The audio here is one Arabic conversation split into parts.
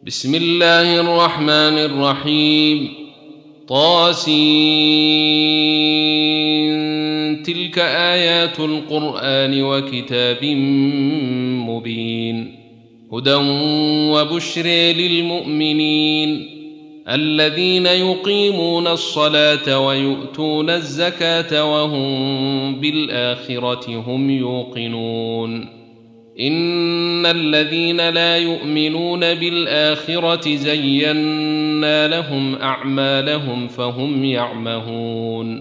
بسم الله الرحمن الرحيم. طاسين. تلك آيات القرآن وكتاب مبين، هدى وبشر للمؤمنين الذين يقيمون الصلاة ويؤتون الزكاة وهم بالآخرة هم يوقنون. إن الذين لا يؤمنون بالآخرة زينا لهم أعمالهم فهم يعمهون.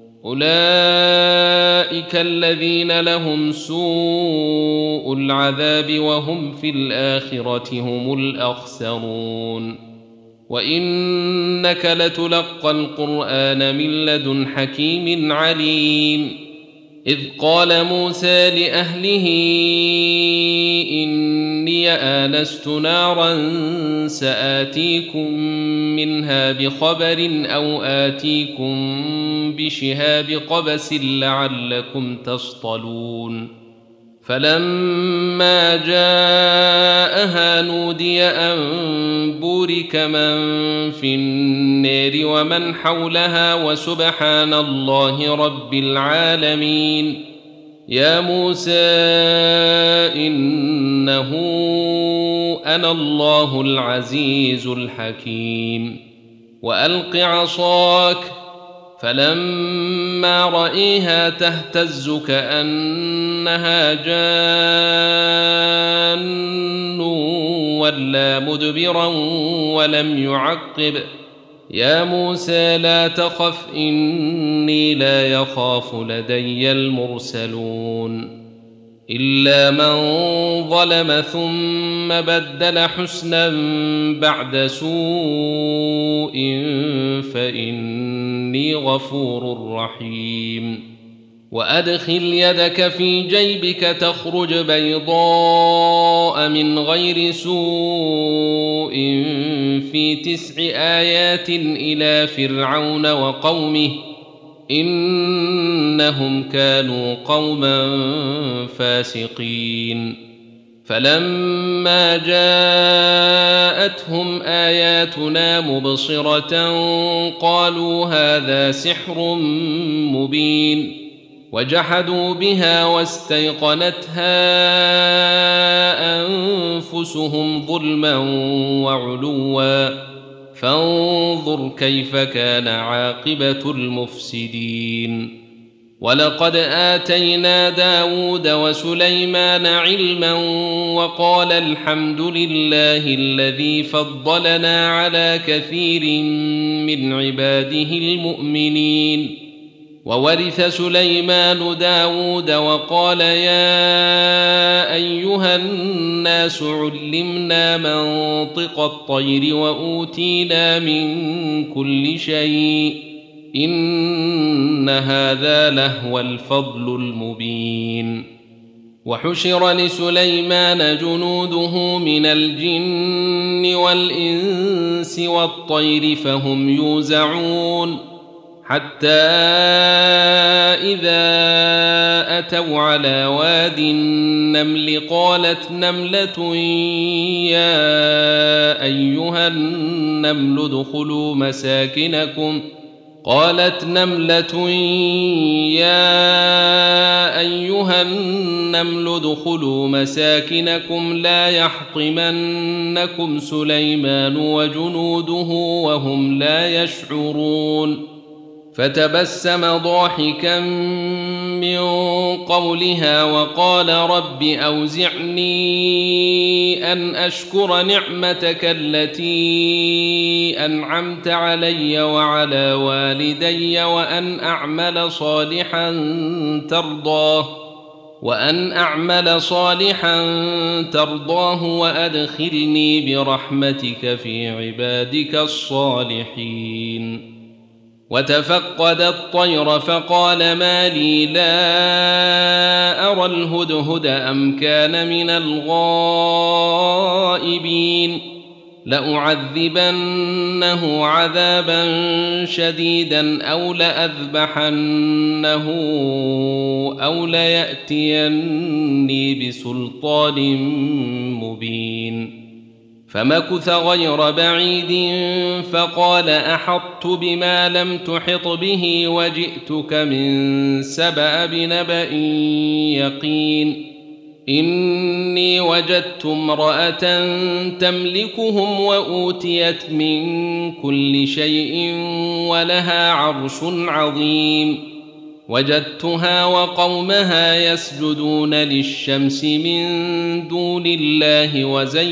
أولئك الذين لهم سوء العذاب وهم في الآخرة هم الأخسرون. وإنك لتلقى القرآن من لدن حكيم عليم. إذ قال موسى لأهله إني آنست نارا سآتيكم منها بخبر أو آتيكم بشهاب قبس لعلكم تصطلون. فلما جاءها نودي أن بورك من في النار ومن حولها وسبحان الله رب العالمين. يا موسى إنه أنا الله العزيز الحكيم. وألق عصاك. فلما رأيها تهتز كأنها جان ولا مدبرا ولم يعقب. يا موسى لا تخف إني لا يخاف لدي المرسلون. إلا من ظلم ثم بدل حسنا بعد سوء فإني غفور رحيم. وأدخل يدك في جيبك تخرج بيضاء من غير سوء في 9 آيات إلى فرعون وقومه إنهم كانوا قوما فاسقين. فلما جاءتهم آياتنا مبصرة قالوا هذا سحر مبين. وجحدوا بها واستيقنتها أنفسهم ظلما وعلوا فانظر كيف كان عاقبة المفسدين. ولقد آتينا داود وسليمان علما وقال الحمد لله الذي فضلنا على كثير من عباده المؤمنين. وورث سليمان داود وقال يا أيها الناس علمنا منطق الطير وأوتينا من كل شيء إن هذا لهو الفضل المبين. وحشر لسليمان جنوده من الجن والإنس والطير فهم يوزعون حتى إذا أتوا على واد النمل قالت نملة يا أيها النمل ادخلوا مساكنكم لا يحطمنكم سليمان وجنوده وهم لا يشعرون. فتبسم ضاحكا من قولها وقال رب أوزعني أن أشكر نعمتك التي أنعمت علي وعلى والدي وأن أعمل صالحا ترضاه وأدخلني برحمتك في عبادك الصالحين. وتفقد الطير فقال ما لي لا أرى الهدهد أم كان من الغائبين. لأعذبنه عذابا شديدا أو لأذبحنه أو ليأتيني بسلطان مبين. فمكث غير بعيد فقال أحطت بما لم تحط به وجئتك من سبأ بنبأ يقين إني وجدت امرأة تملكهم وأوتيت من كل شيء ولها عرش عظيم وجدتها وقومها يسجدون للشمس من دون الله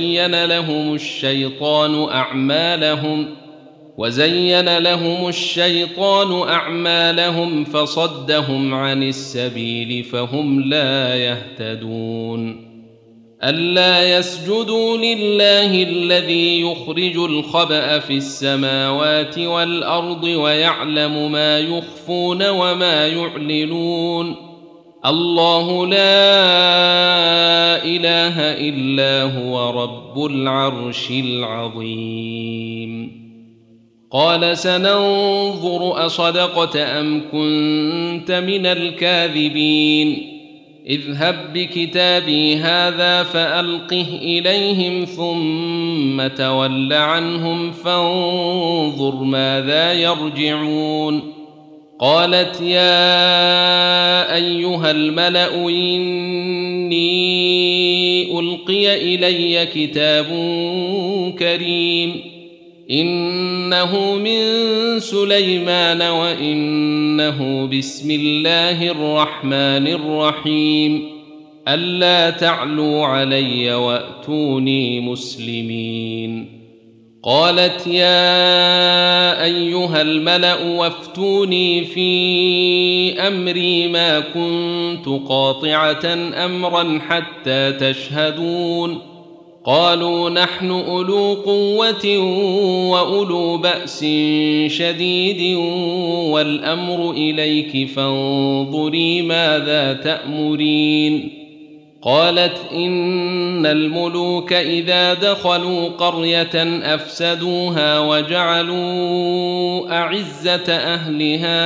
وزين لهم الشيطان أعمالهم فصدهم عن السبيل فهم لا يهتدون ألا يسجدوا لله الذي يخرج الخبأ في السماوات والأرض ويعلم ما يخفون وما يعلنون الله لا إله إلا هو رب العرش العظيم قال سننظر أصدقت أم كنت من الكاذبين اذهب بكتابي هذا فألقه إليهم ثم تول عنهم فانظر ماذا يرجعون قالت يا أيها الملأ إني ألقي إلي كتاب كريم إنه من سليمان وإنه بسم الله الرحمن الرحيم ألا تعلوا علي وأتوني مسلمين قالت يا أيها الملأ وافتوني في أمري ما كنت قاطعة أمرا حتى تشهدون قالوا نحن أولو قوة وأولو بأس شديد والأمر إليك فانظري ماذا تأمرين قالت إن الملوك إذا دخلوا قرية أفسدوها وجعلوا أعزة أهلها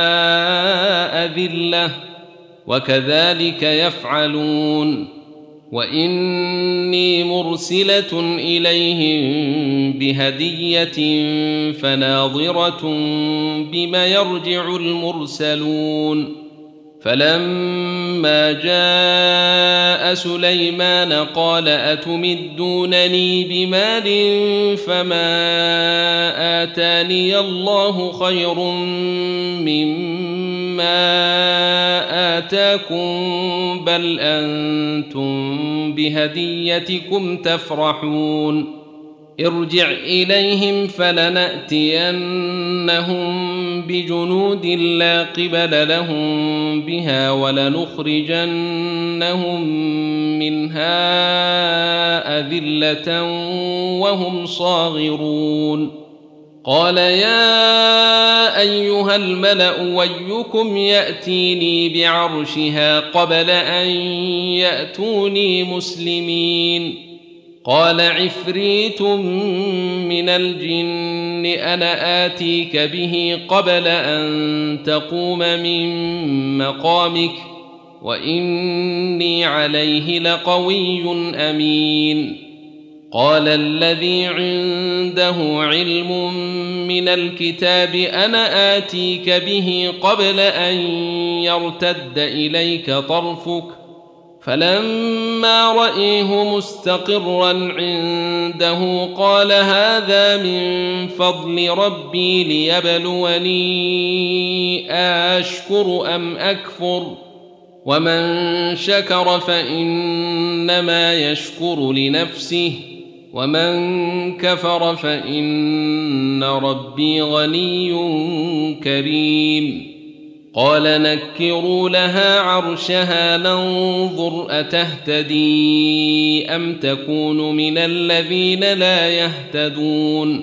أذلة وكذلك يفعلون وإني مرسلة إليهم بهدية فناظرة بما يرجع المرسلون فلما جاء سليمان قال أتمدونني بمال فما آتاني الله خير مما آتاكم بل أنتم بهديتكم تفرحون ارجع إليهم فلنأتينهم بجنود لا قبل لهم بها ولنخرجنهم منها أذلة وهم صاغرون قال يا أيها الملأ ويكم يأتيني بعرشها قبل أن يأتوني مسلمين قال عفريت من الجن أنا آتيك به قبل أن تقوم من مقامك وإني عليه لقوي أمين قال الذي عنده علم من الكتاب أنا آتيك به قبل أن يرتد إليك طرفك فلما رأيه مستقرا عنده قال هذا من فضل ربي ليبلوني أشكر أم أكفر ومن شكر فإنما يشكر لنفسه ومن كفر فإن ربي غني كريم قال نكروا لها عرشها ننظر أتهتدي أم تكون من الذين لا يهتدون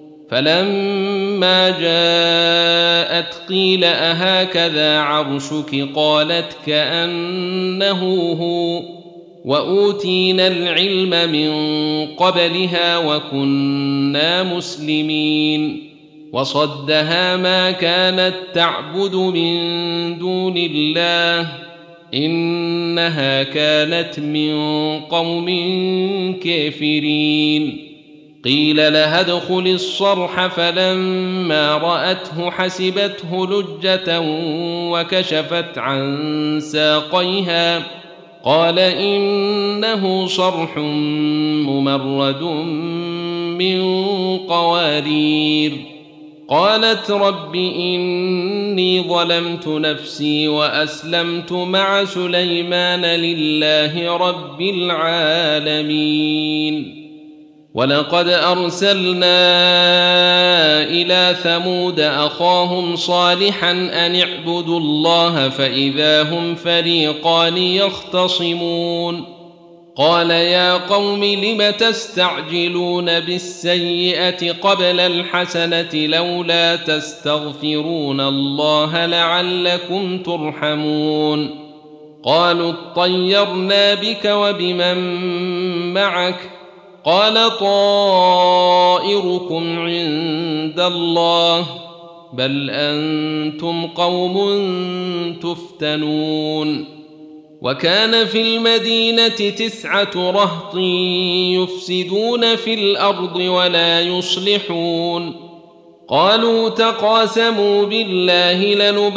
فلما جاءت قيل أهكذا عرشك قالت كأنه هو وأوتينا العلم من قبلها وكنا مسلمين وصدها ما كانت تعبد من دون الله إنها كانت من قوم كافرين قيل لها ادخل الصرح فلما رأته حسبته لجة وكشفت عن ساقيها قال إنه صرح ممرد من قوارير قالت رب إني ظلمت نفسي وأسلمت مع سليمان لله رب العالمين ولقد أرسلنا إلى ثمود أخاهم صالحا أن اعبدوا الله فإذا هم فريقان يختصمون قال يا قوم لم تستعجلون بالسيئة قبل الحسنة لولا تستغفرون الله لعلكم ترحمون قالوا اطيرنا بك وبمن معك قال طائركم عند الله بل أنتم قوم تفتنون وكان في المدينة 9 رهط يفسدون في الأرض ولا يصلحون قالوا تقاسموا بالله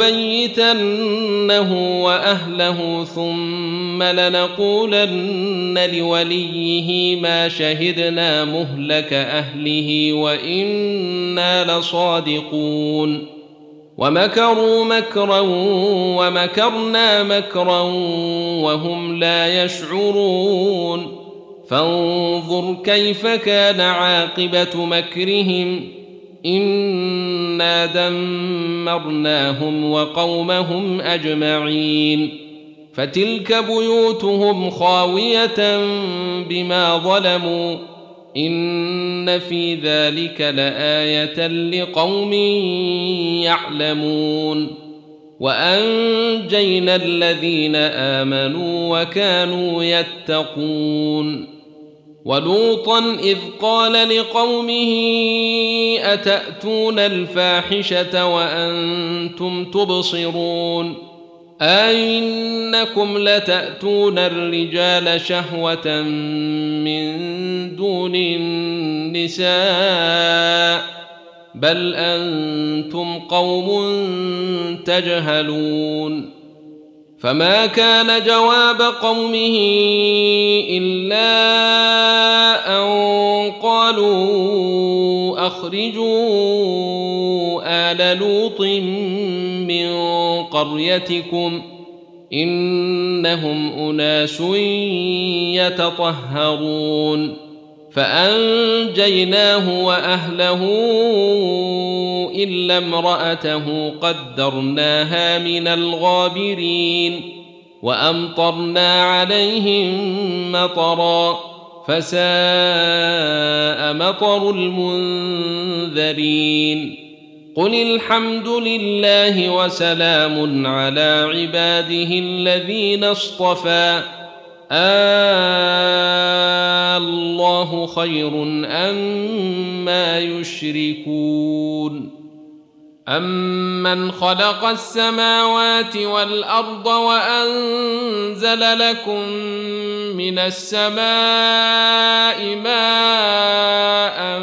لنبيتنه وأهله ثم لنقولن لوليه ما شهدنا مهلك أهله وإنا لصادقون ومكروا مكرا ومكرنا مكرا وهم لا يشعرون فانظر كيف كان عاقبة مكرهم إنا دمرناهم وقومهم أجمعين فتلك بيوتهم خاوية بما ظلموا إن في ذلك لآية لقوم يعلمون وأنجينا الذين آمنوا وكانوا يتقون ولوطا إذ قال لقومه أتأتون الفاحشة وأنتم تبصرون أئنكم لتأتون الرجال شهوة من دون النساء بل أنتم قوم تجهلون فما كان جواب قومه إلا أن قالوا أخرجوا آل لوط من قريتكم إنهم أناس يتطهرون فأنجيناه وأهله إلا امرأته قدرناها من الغابرين وأمطرنا عليهم مطرا فساء مطر المنذرين قل الحمد لله وسلام على عباده الذين اصطفى الله خير أما يشركون أمن خلق السماوات والأرض وأنزل لكم من السماء ماء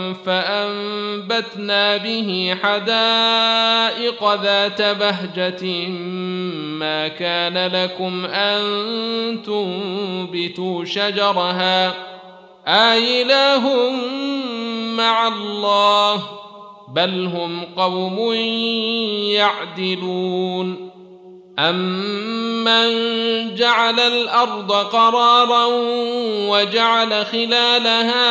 فأنبتنا به حدائق ذات بهجة ما كان لكم أن تنبتوا شجرها آإله مع الله بل هم قوم يعدلون أمن جعل الأرض قرارا وجعل خلالها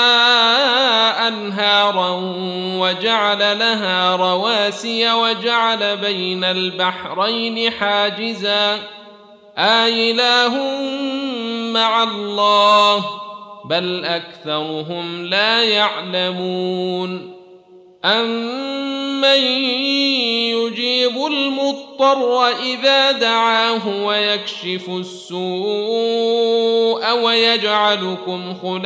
أنهارا وجعل لها رواسي وجعل بين البحرين حاجزا آإله مع الله بل أكثرهم لا يعلمون أمن يجيب المضطر إذا دعاه ويكشف السوء ويجعلكم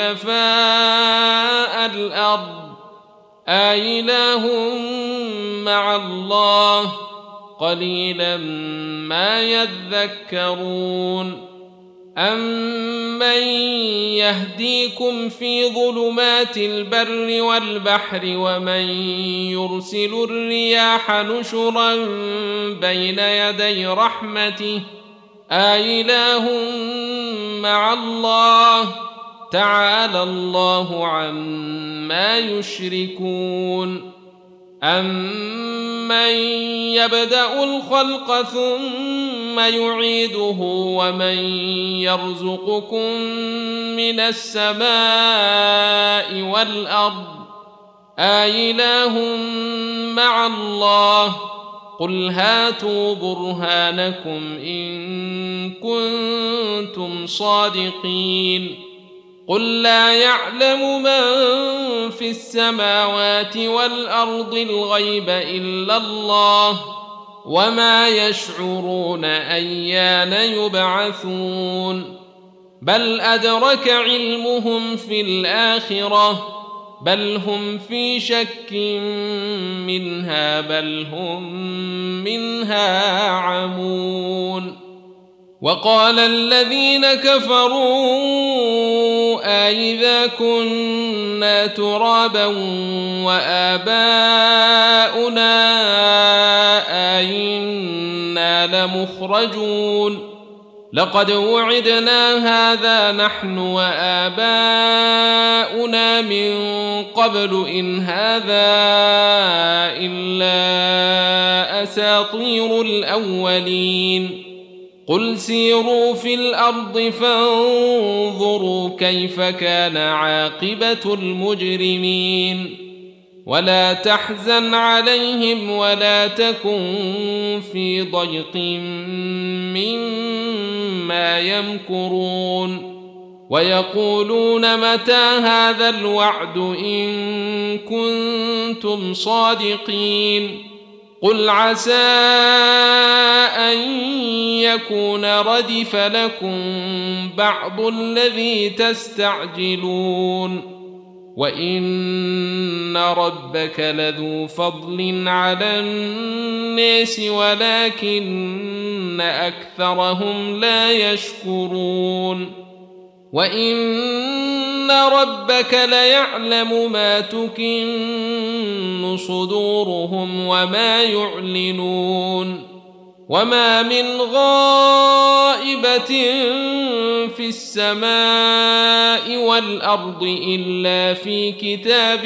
خلفاء الأرض آإله مع الله قليلا ما يذكرون أَمَّن يَهْدِيكُمْ فِي ظُلُمَاتِ الْبَرِّ وَالْبَحْرِ وَمَن يُرْسِلُ الرِّيَاحَ نُشُرًا بَيْنَ يَدَيْ رَحْمَتِهِ أَإِلَٰهٌ مَّعَ اللَّهِ تَعَالَى اللَّهُ عَمَّا يُشْرِكُونَ أَمَّن يَبْدَأُ الْخَلْقَ ثُمَّ يُعِيدُهُ وَمَن يَرْزُقُكُم مِّنَ السَّمَاءِ وَالْأَرْضِ أَإِلَٰهٌ مَّعَ اللَّهِ قُلْ هَاتُوا بُرْهَانَكُمْ إِن كُنتُمْ صَادِقِينَ قُل لَّا يَعْلَمُ مَن فِي السَّمَاوَاتِ وَالْأَرْضِ الْغَيْبَ إِلَّا اللَّهُ وَمَا يَشْعُرُونَ أَيَّانَ يُبْعَثُونَ بَلْ أَدْرَكَ عِلْمُهُمْ فِي الْآخِرَةِ بَلْ هُمْ فِي شَكٍّ مِّنْهَا بَلْ هُمْ مِنْهَا عَمُونَ وَقَالَ الَّذِينَ كَفَرُوا أَإِذَا كُنَّا تُرَابًا وَآبَاؤُنَا أَإِنَّا لَمُخْرَجُونَ لَقَدْ وُعِدْنَا هَٰذَا نَحْنُ وَآبَاؤُنَا مِن قَبْلُ إِنْ هَٰذَا إِلَّا أَسَاطِيرُ الْأَوَّلِينَ قُلْ سِيرُوا فِي الْأَرْضِ فَانظُرُوا كَيْفَ كَانَ عَاقِبَةُ الْمُجْرِمِينَ وَلَا تَحْزَنْ عَلَيْهِمْ وَلَا تَكُنْ فِي ضَيْقٍ مِّمَّا يَمْكُرُونَ وَيَقُولُونَ مَتَىٰ هَٰذَا الْوَعْدُ إِن كُنتُمْ صَادِقِينَ قُلْ عَسَىٰ أَن يَكُونَ رَدِفَ لَكُم بَعْضُ الَّذِي تَسْتَعْجِلُونَ وَإِنَّ رَبَّكَ لَذُو فَضْلٍ عَلَى النَّاسِ وَلَٰكِنَّ أَكْثَرَهُمْ لَا يَشْكُرُونَ وَإِنَّ رَبَّكَ لَيَعْلَمُ مَا تُكِنُّ صُدُورُهُمْ وَمَا يُعْلِنُونَ وَمَا مِنْ غَائِبَةٍ فِي السَّمَاءِ وَالْأَرْضِ إِلَّا فِي كِتَابٍ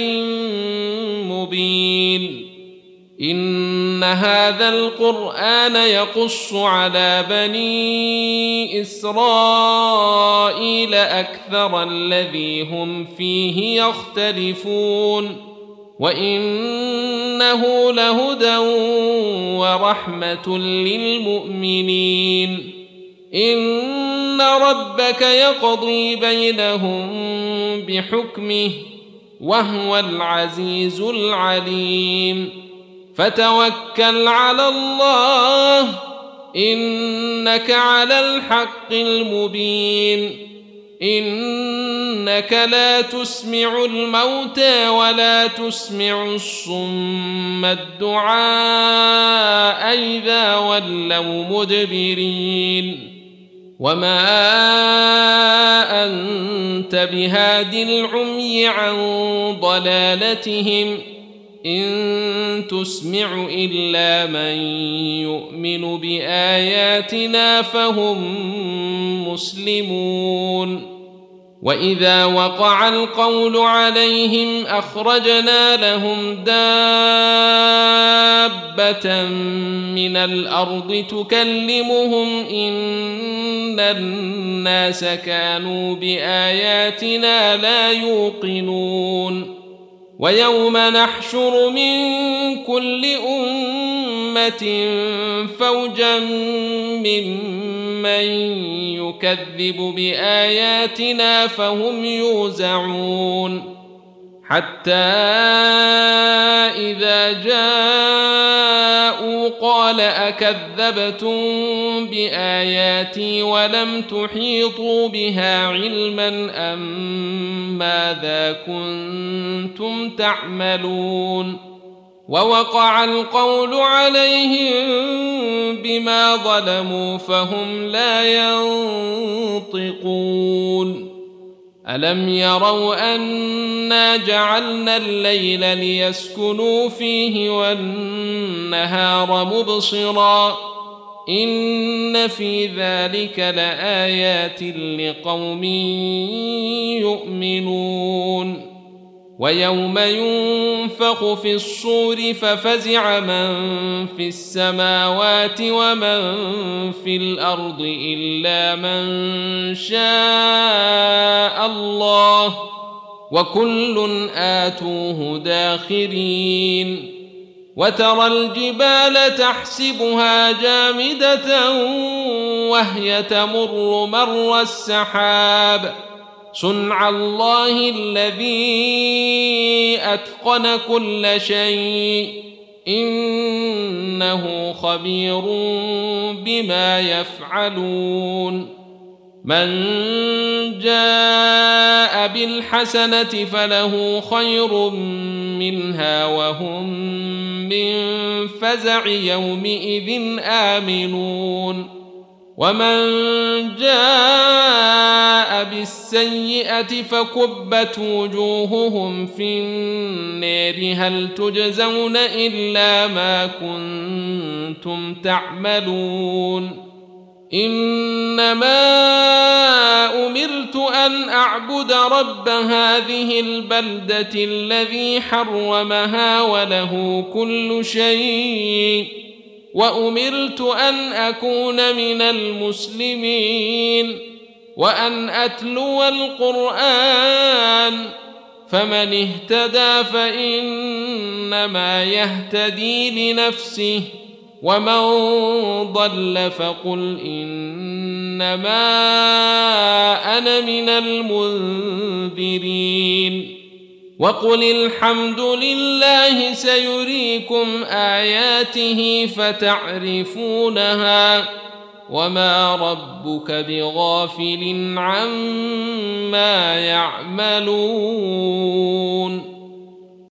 مُّبِينٍ إِنَّ هَٰذَا الْقُرْآنَ يَقُصُّ عَلَىٰ بَنِي إِسْرَائِيلَ أَكْثَرَ الَّذِي هُمْ فِيهِ يَخْتَلِفُونَ وَإِنَّهُ لَهُدًى وَرَحْمَةٌ لِّلْمُؤْمِنِينَ إِنَّ رَبَّكَ يَقْضِي بَيْنَهُم بِحُكْمِهِ وَهُوَ الْعَزِيزُ الْعَلِيمُ فَتَوَكَّلْ عَلَى اللَّهِ إِنَّكَ عَلَى الْحَقِّ الْمُبِينِ إِنَّكَ لا تسمع الموتى ولا تسمع الصم الدعاء إذا ولوا مدبرين وما أنت بهاد العمي عن ضلالتهم إن تسمع إلا من يؤمن بآياتنا فهم مسلمون وإذا وقع القول عليهم أخرجنا لهم دابة من الأرض تكلمهم إن الناس كانوا بآياتنا لا يوقنون ويوم نحشر من كل أمة فوجا ممن يكذب بآياتنا فهم يوزعون حتى إذا جاءوا قال أكذبتم بآياتي ولم تحيطوا بها علما أم ماذا كنتم تعملون ووقع القول عليهم بما ظلموا فهم لا ينطقون ألم يروا أنا جعلنا الليل ليسكنوا فيه والنهار مبصرا إن في ذلك لآيات لقوم يؤمنون ويوم ينفخ في الصور ففزع من في السماوات ومن في الأرض إلا من شاء الله وكل آتوه داخرين وترى الجبال تحسبها جامدة وهي تمر مر السحاب صنع الله الذي أتقن كل شيء إنه خبير بما يفعلون من جاء بالحسنة فله خير منها وهم من فزع يومئذ آمنون ومن جاء بالسيئة فكبت وجوههم في النار هل تجزون إلا ما كنتم تعملون إنما أمرت أن أعبد رب هذه البلدة الذي حرمها وله كل شيء وأمرت أن أكون من المسلمين وأن أتلو القرآن فمن اهتدى فإنما يهتدي لنفسه ومن ضل فقل إنما أنا من المنذرين وقل الحمد لله سيريكم آياته فتعرفونها وما ربك بغافل عما يعملون